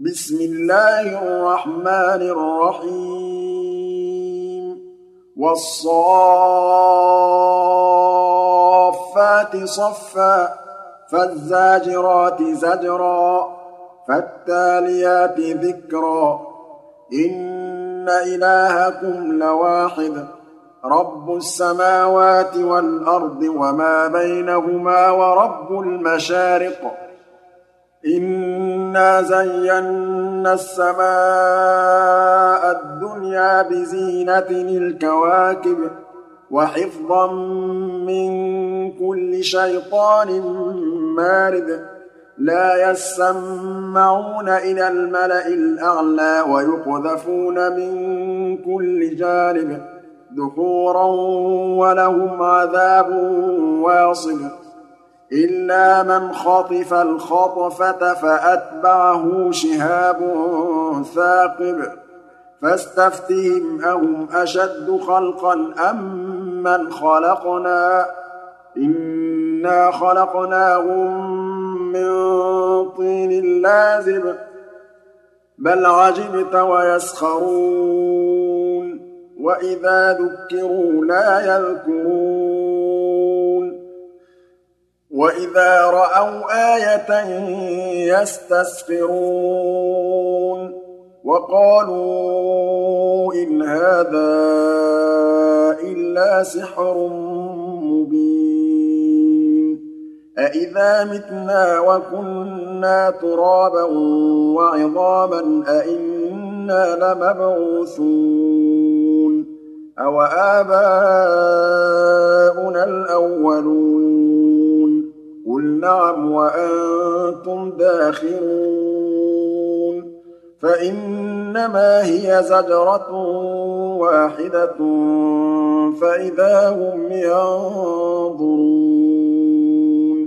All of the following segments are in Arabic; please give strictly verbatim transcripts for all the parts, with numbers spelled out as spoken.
بسم الله الرحمن الرحيم والصافات صفا فالزاجرات زجرا فالتاليات ذكرا إن إلهكم لواحد رب السماوات والأرض وما بينهما ورب المشارق إنا زينا السماء الدنيا بزينة الكواكب وحفظا من كل شيطان مارد لا يسمعون إلى الملأ الأعلى ويقذفون من كل جانب دحورا ولهم عذاب واصب إلا من خطف الخطفة فأتبعه شهاب ثاقب فاستفتهم أهم أشد خلقا أم من خلقنا إنا خلقناهم من طين لازب بل عجبت ويسخرون وإذا ذكروا لا يذكرون وإذا رأوا آية يستسخرون وقالوا إن هذا إلا سحر مبين أإذا متنا وكنا ترابا وعظاما أإنا لمبعوثون أو آباؤنا الأولون قل نعم وأنتم داخرون فإنما هي زجرة واحدة فإذا هم ينظرون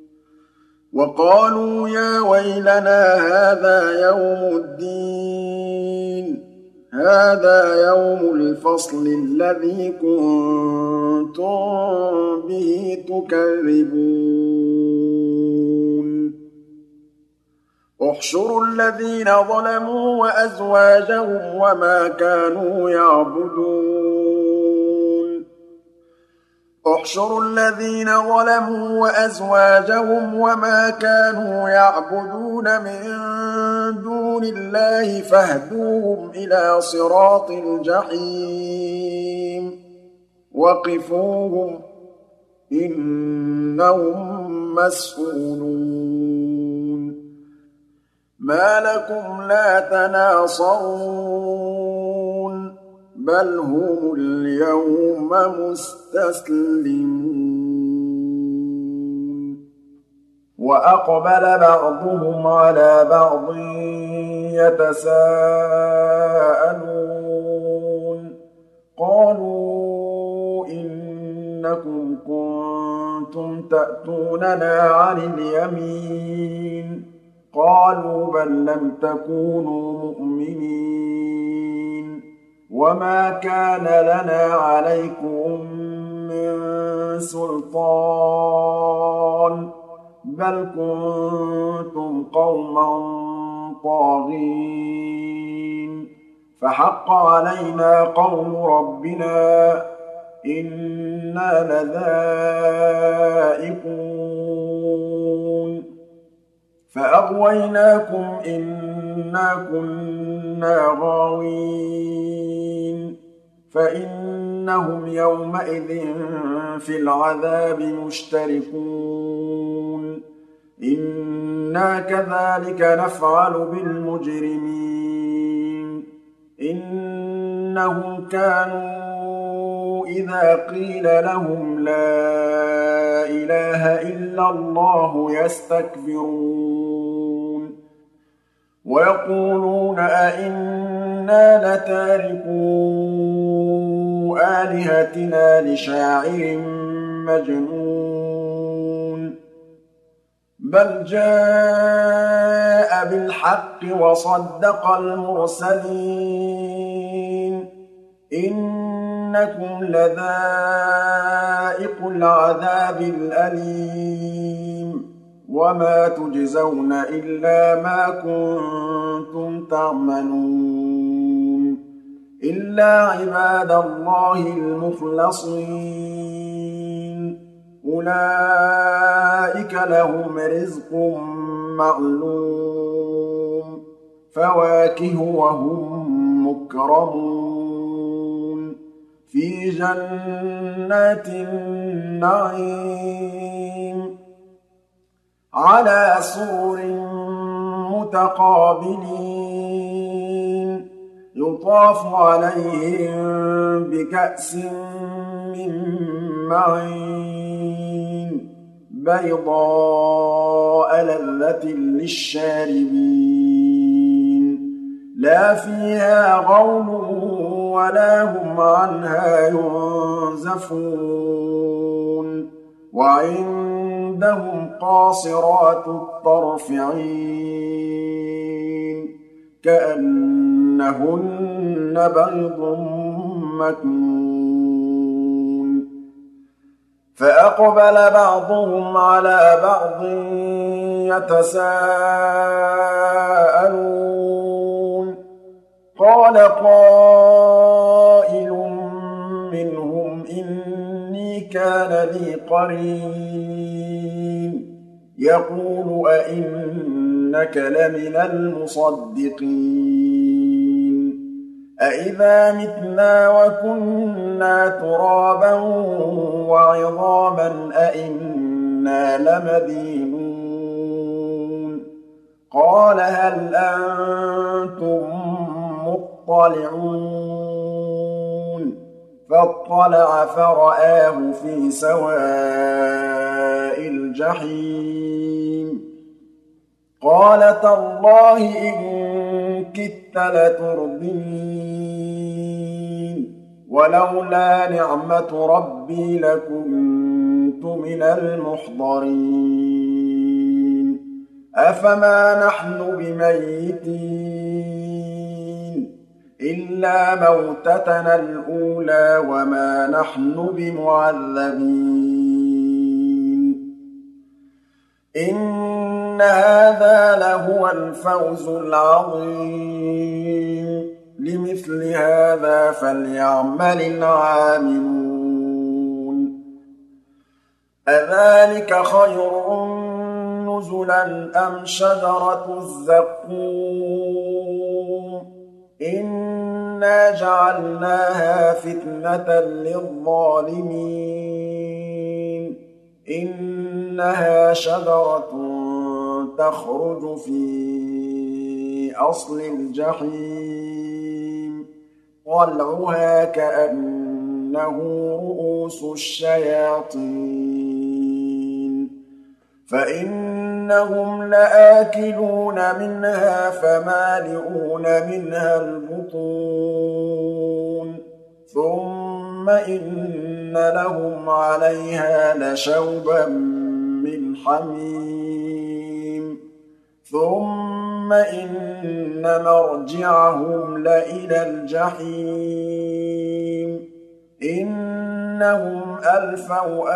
وقالوا يا ويلنا هذا يوم الدين هذا يوم الفصل الذي كنتم به تكذبون احشروا الذين ظلموا وأزواجهم وما كانوا يعبدون احشروا الذين ظلموا وأزواجهم وما كانوا يعبدون من دون الله فاهدوهم إلى صراط الجحيم وقفوهم إنهم مسئولون ما لكم لا تناصرون بل هم اليوم مستسلمون وأقبل بعضهم على بعض يتساءلون قالوا إنكم كنتم تأتوننا عن اليمين قالوا بل لم تكونوا مؤمنين وما كان لنا عليكم من سلطان بل كنتم قوما طاغين فحق علينا قول ربنا إنا لذائقون فأغويناكم إنا كنا غاوين فإنهم يومئذ في العذاب مشتركون إنا كذلك نفعل بالمجرمين إنهم كانوا إذا قيل لهم لا إله إلا الله يستكبرون ويقولون أئنا لتاركو آلهتنا لشاعر مجنون بل جاء بالحق وصدق المرسلين إنكم لذائق العذاب الأليم وَمَا تُجْزَوْنَ إِلَّا مَا كُنتُمْ تَعْمَلُونَ إِلَّا عِبَادَ اللَّهِ الْمُخْلَصِينَ أُولَٰئِكَ لَهُمْ رِزْقٌ مَّعْلُومٌ فَوَاكِهُ وَهُم مُّكْرَمُونَ فِي جَنَّاتِ النَّعِيمِ عَلَىٰ سُرُرٍ مُّتَقَابِلِينَ يُطَافُ عَلَيْهِم بِكَأْسٍ مِّن مَّعِينٍ بَيْضَاءَ لَذَّةٍ لِّلشَّارِبِينَ لَا فِيهَا غَوْلٌ وَلَا هُمْ عَنْهَا يُنزَفُونَ وَعِندَهُمْ قَاصِرَاتُ الطَّرْفِ عِينٌ كَأَنَّهُنَّ بَيْضٌ مَّكْنُونٌ فَأَقْبَلَ بَعْضُهُمْ عَلَىٰ بَعْضٍ يَتَسَاءَلُونَ قَالَ قَائِلٌ مِّنْهُمْ إِنِّي كَانَ لِي قَرِينٌ يَقُولُ أَإِنَّكَ لَمِنَ الْمُصَدِّقِينَ أَإِذَا مِتْنَا وَكُنَّا تُرَابًا وَعِظَامًا أَإِنَّا لَمَدِينُونَ قَالَ هَلْ أَنتُم مُّطَّلِعُونَ فَاطَّلَعَ فَرَآهُ فِي سَوَاءِ الْجَحِيمِ قَالَ تَاللَّهِ إِن كِدتَّ لَتُرْدِينِ وَلَوْلَا نِعْمَةُ رَبِّي لَكُنتُ مِنَ الْمُحْضَرِينَ أَفَمَا نَحْنُ بِمَيِّتِينَ إِلَّا مَوْتَتَنَا الْأُولَىٰ وَمَا نَحْنُ بِمُعَذَّبِينَ إِنَّ هَٰذَا لَهُوَ الْفَوْزُ الْعَظِيمُ لِمِثْلِ هَٰذَا فَلْيَعْمَلِ الْعَامِلُونَ أَذَٰلِكَ خَيْرٌ نُّزُلًا أَمْ شَجَرَةُ الزَّقُّومِ إِنَّا جَعَلْنَاهَا فِتْنَةً لِّلظَّالِمِينَ إِنَّهَا شَجَرَةٌ تَخْرُجُ فِي أَصْلِ الْجَحِيمِ طَلْعُهَا كَأَنَّهُ رُءُوسُ الشَّيَاطِينِ فَإِنَّهُمْ لَآكِلُونَ مِنْهَا فَمَالِئُونَ مِنْهَا الْبُطُونَ ثُمَّ إِنَّ لَهُمْ عَلَيْهَا لَشَوْبًا مِّنْ حَمِيمٍ ثُمَّ إِنَّ مَرْجِعَهُمْ لَإِلَى الْجَحِيمِ إِنَّهُمْ أَلْفَوْا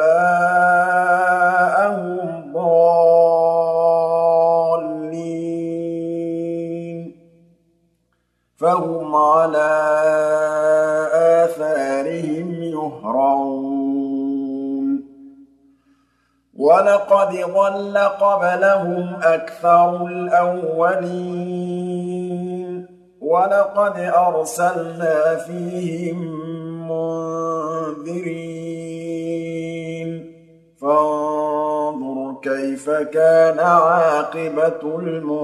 آبَاءَهُمْ ضَالِّينَ فَهُمْ عَلَىٰ آثَارِهِمْ يُهْرَعُونَ وَلَقَدْ ضَلَّ قَبْلَهُمْ أَكْثَرُ الْأَوَّلِينَ وَلَقَدْ أَرْسَلْنَا فِيهِم مُّنذِرِينَ فَانظُرْ كَيْفَ كَانَ عَاقِبَةُ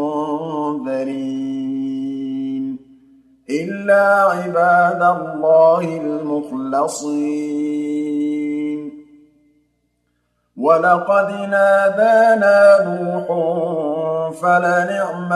الْمُنذَرِينَ إِلَّا عِبَادَ اللَّهِ الْمُخْلَصِينَ وَلَقَدْ نَادَانَا نُوحٌ فَلَنِعْمَ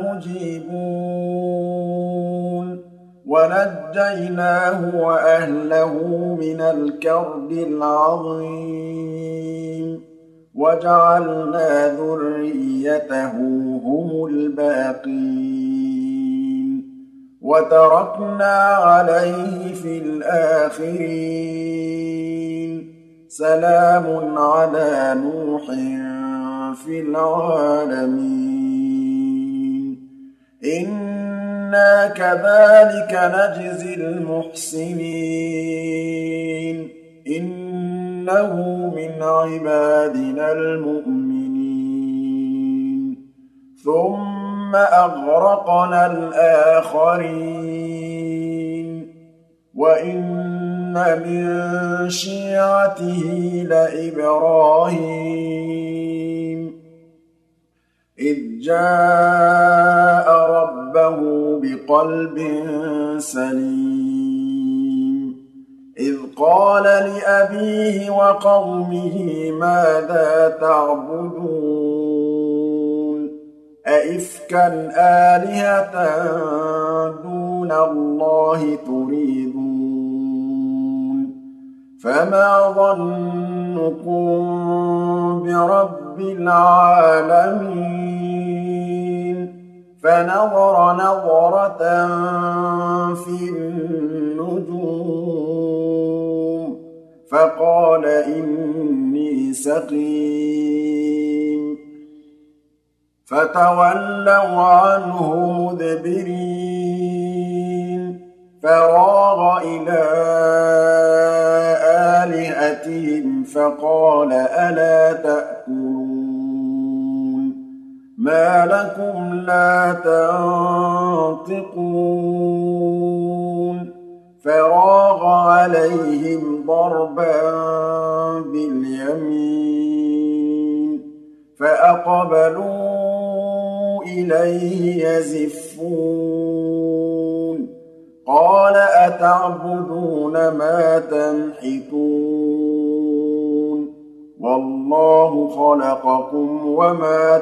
الْمُجِيبُونَ وَنَجَّيْنَاهُ وَأَهْلَهُ مِنَ الْكَرْبِ الْعَظِيمِ وَجَعَلْنَا ذُرِّيَّتَهُ هُمُ الْبَاقِينَ وَتَرَكْنَا عَلَيْهِ فِي الْآخِرِينَ سَلَامٌ عَلَىٰ نُوحٍ في العالمين إنا كذلك نجزي المحسنين إنه من عبادنا المؤمنين ثم أغرقنا الآخرين وإن من شيعته لإبراهيم إذ جاء ربه بقلب سليم إذ قال لأبيه وقومه ماذا تعبدون أئفكا آلهة دون الله تريدون فما ظنكم برب العالمين فنظر نظرة في النجوم فقال إني سقيم فتولوا عنه مدبرين فراغ إلى آلهتهم فقال ألا تأكلون ما لكم لا تنطقون فراغ عليهم ضربا باليمين فأقبلوا إليه يزفون قال أتعبدون ما تنحتون والله خلقكم وما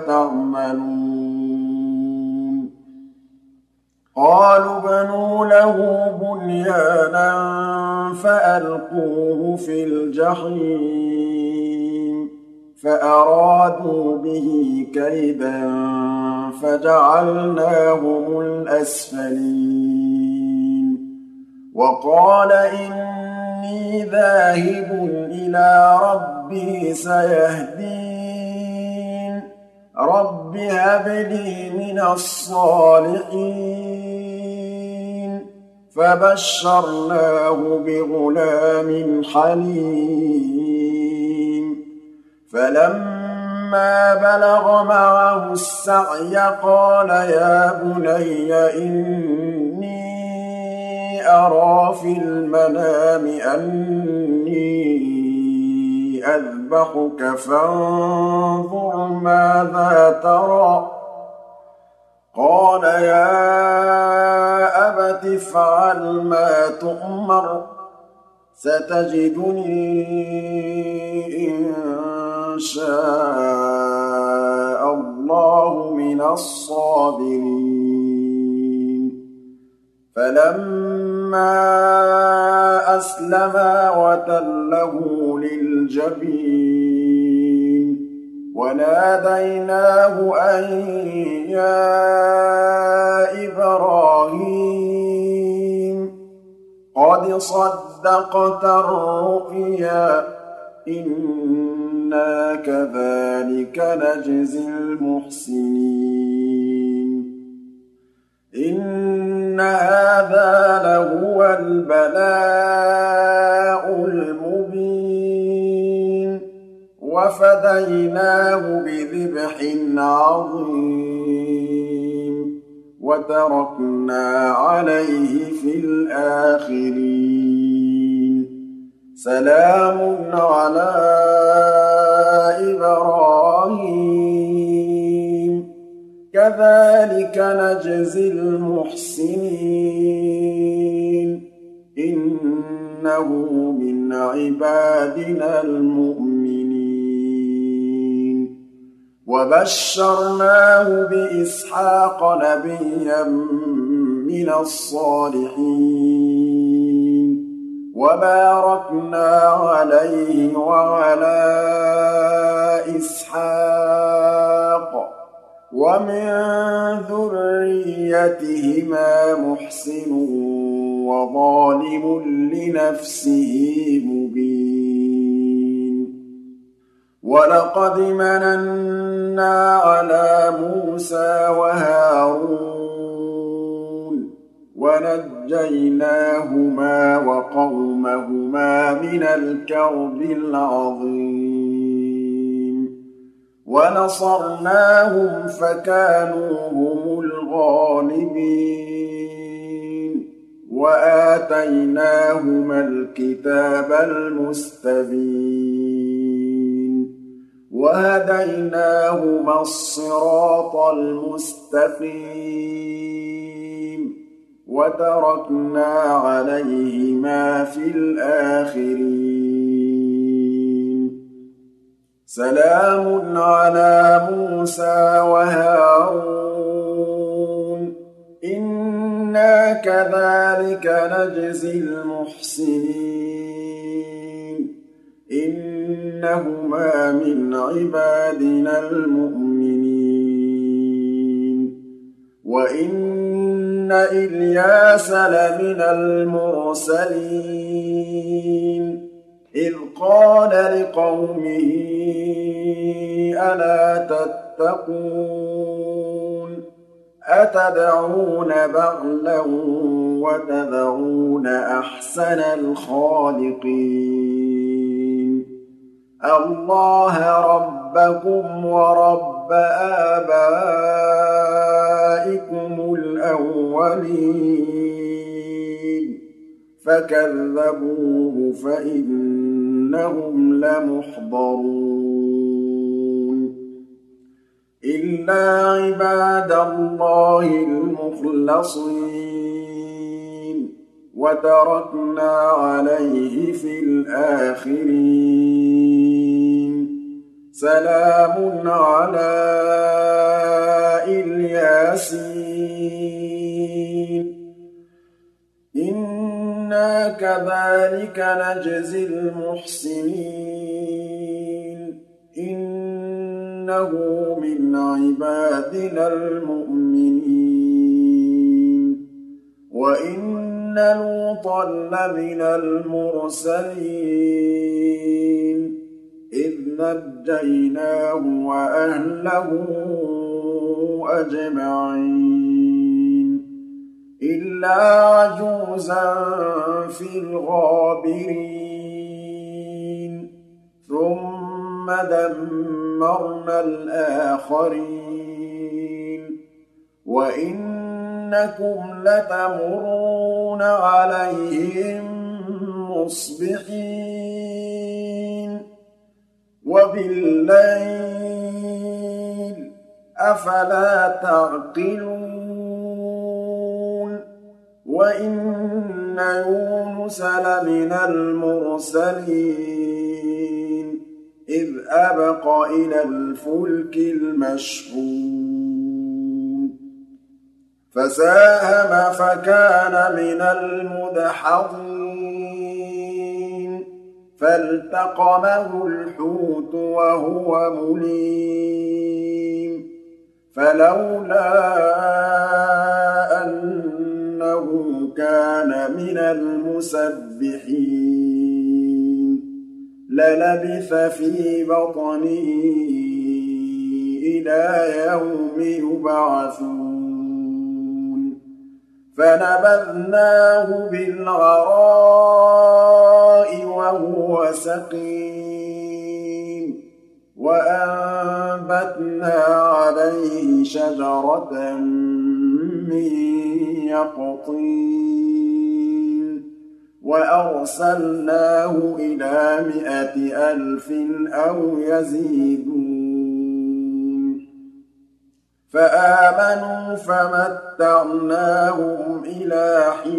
تعملون قالوا ابنوا له بنيانا فألقوه في الجحيم فأرادوا به كيدا فجعلناهم الأسفلين وقال إني ذاهب إلى ربي سيهدين رب هب لي من الصالحين فبشرناه بغلام حليم فلما بلغ معه السعي قال يا بني إني أرى في المنام أني أذبحك فانظر ماذا ترى قال يا أبت افعل ما تؤمر ستجدني إن شاء الله من الصابرين فلما أسلما وتله للجبين وناديناه أن يا إبراهيم قد صدقت الرؤيا إنا كذلك نجزي المحسنين إن هذا لهو البلاء المبين وفديناه بذبح عظيم وتركنا عليه في الآخرين سلام على إبراهيم كذلك نجزي المحسنين إنه من عبادنا المؤمنين وبشرناه بإسحاق نبيا من الصالحين وباركنا عليه وعلى إسحاق ومن ذريتهما محسن وظالم لنفسه مبين وَلَقَدْ مَنَنَّا عَلَىٰ مُوسَىٰ وَهَارُونَ وَنَجَّيْنَاهُمَا وَقَوْمَهُمَا مِنَ الْكَرْبِ الْعَظِيمِ وَنَصَرْنَاهُمْ فَكَانُوا هُمُ الْغَالِبِينَ وَآتَيْنَاهُمَا الْكِتَابَ الْمُسْتَبِينَ وَهَدَيْنَاهُمَا الصِّرَاطَ الْمُسْتَقِيمَ وَتَرَكْنَا عَلَيْهِمَا فِي الْآخِرِينَ سَلَامٌ عَلَىٰ مُوسَىٰ وَهَارُونَ إِنَّا كَذَٰلِكَ نَجْزِي الْمُحْسِنِينَ إِنَّهُمَا مِنْ عِبَادِنَا الْمُؤْمِنِينَ وَإِنَّ إِلْيَاسَ لَمِنَ الْمُرْسَلِينَ إِذْ قَالَ لِقَوْمِهِ أَلَا تَتَّقُونَ أَتَدْعُونَ بَعْلًا وَتَذَرُونَ أَحْسَنَ الْخَالِقِينَ اللَّهَ رَبَّكُمْ وَرَبَّ آبَائِكُمُ الْأَوَّلِينَ فَكَذَّبُوهُ فَإِنَّهُمْ لَمُحْضَرُونَ إِلَّا عِبَادَ اللَّهِ الْمُخْلَصِينَ وَتَرَكْنَا عَلَيْهِ فِي الْآخِرِينَ سَلَامٌ عَلَىٰ الْيَاسِينَ إِنَّا كَذَٰلِكَ نَجْزِي الْمُحْسِنِينَ إِنَّهُ مِنْ عِبَادِنَا الْمُؤْمِنِينَ وَإِنَّ لُوطًا لَّمِنَ الْمُرْسَلِينَ إِذْ نَجَّيْنَاهُ وَأَهْلَهُ أَجْمَعِينَ إِلَّا عَجُوزًا فِي الْغَابِرِينَ ثُمَّ دَمَّرْنَا الْآخَرِينَ وَإِنَّكُمْ لَتَمُرُّونَ عَلَيْهِم مُّصْبِحِينَ وَبِاللَّيْلِ ۗ أَفَلَا تَعْقِلُونَ وَإِنَّ يُونُسَ لَمِنَ الْمُرْسَلِينَ إِذْ أَبَقَ إِلَى الْفُلْكِ الْمَشْحُونِ فَسَاهَمَ فَكَانَ مِنَ الْمُدْحَضِينَ فَالْتَقَمَهُ الْحُوتُ وَهُوَ مُلِيمٌ فَلَوْلَا أَنَّهُ كَانَ مِنَ الْمُسَبِّحِينَ لَلَبِثَ فِي بَطْنِهِ إِلَىٰ يَوْمِ يُبْعَثُونَ فَنَبَذْنَاهُ بِالْعَرَاءِ وَهُوَ سَقِيمٌ وَأَنبَتْنَا عَلَيْهِ شَجَرَةً مِّن يَقْطِينٍ وَأَرْسَلْنَاهُ إِلَىٰ مِائَةِ أَلْفٍ أَوْ يَزِيدُونَ فَآمَنُوا فَمَتَّعْنَاهُمْ إِلَىٰ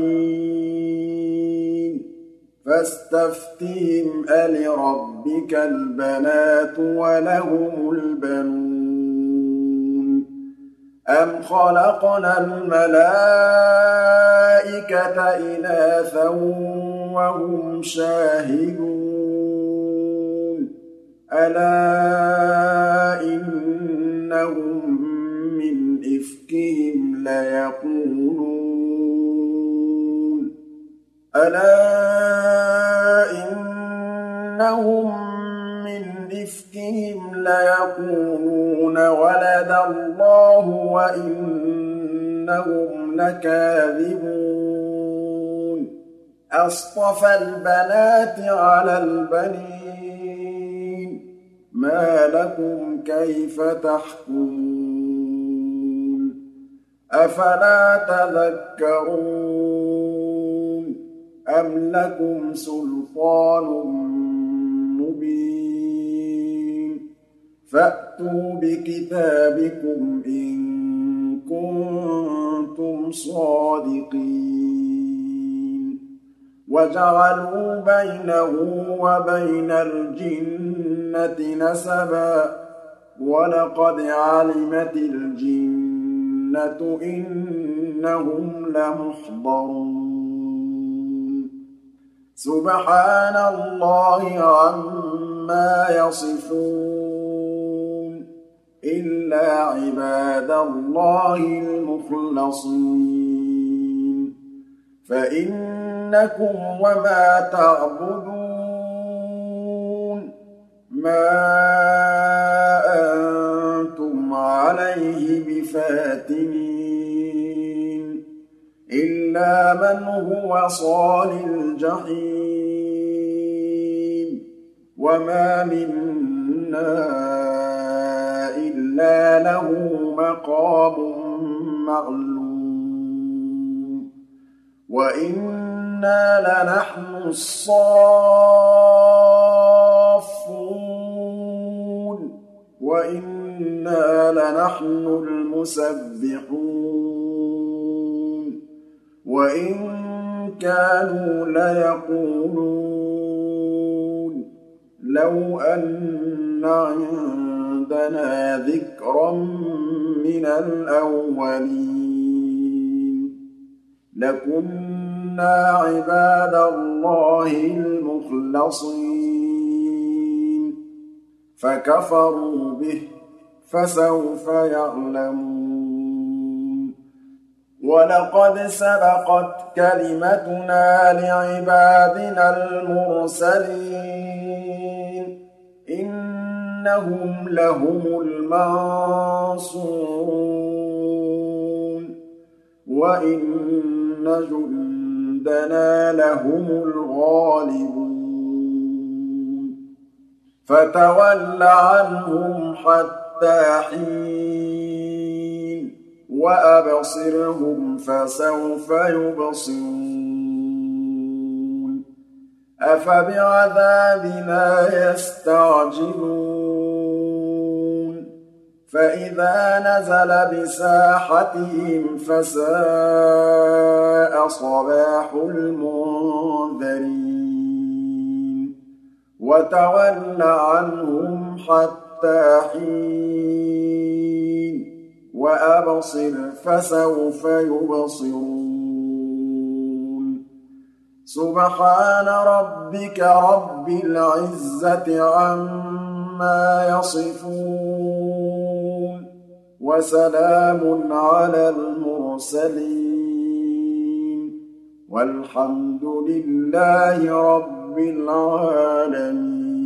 حِينٍ فَاسْتَفْتِهِمْ أَلِرَبِّكَ الْبَنَاتُ وَلَهُمُ الْبَنُونَ أَمْ خَلَقْنَا الْمَلَائِكَةَ إِنَاثًا وَهُمْ شَاهِدُونَ أَلَا إِنَّهُم مِّنْ إِفْكِهِمْ لَيَقُولُونَ أَلَا إِنَّهُم مِّنْ إفكهم ليقولون ولد الله وإنهم لكاذبون أصطفى البنات على البنين ما لكم كيف تحكمون أفلا تذكرون أم لكم سلطان مبين فأتوا بكتابكم إن كنتم صادقين وجعلوا بينه وبين الجنة نسبا ولقد علمت الجنة إنهم لمحضرون سبحان الله عما يصفون إلا عباد الله المخلصين فإنكم وما تعبدون ما أنتم عليه بفاتنين إلا من هو صال الجحيم وما منا إلا له مقام معلوم وإنا لنحن الصافون وإنا لنحن المسبحون وإن كانوا ليقولون لو أن عندنا ذكرا من الأولين لكنا عباد الله المخلصين فكفروا به فسوف يعلمون ولقد سبقت كلمتنا لعبادنا المرسلين إنهم لهم المنصورون وإن جندنا لهم الغالبون فتول عنهم حتى حين وأبصرهم فسوف يبصرون أفبعذابنا يستعجلون فإذا نزل بساحتهم فساء صباح المنذرين وتول عنهم حتى حين وأبصر فسوف يبصرون سبحان ربك رب العزة عما يصفون وسلام على المرسلين والحمد لله رب العالمين